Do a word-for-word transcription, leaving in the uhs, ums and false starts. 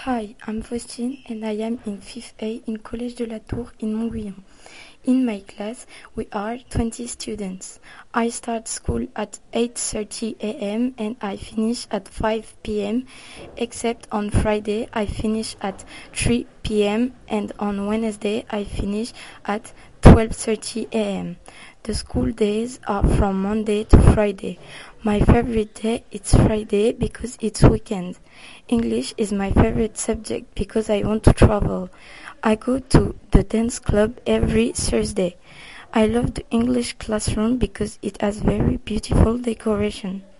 Hi, I'm Faustine and I am in fifth A in Collège de la Tour in Montguyon. In my class, we are twenty students. I start school at eight thirty a m and I finish at five p m, except on Friday I finish at three p m and on Wednesday I finish at twelve thirty a m. The school days are from Monday to Friday. My favorite day is Friday because it's weekend. English is my favorite subject because I want to travel. I go to the dance club every Thursday. I love the English classroom because it has very beautiful decoration.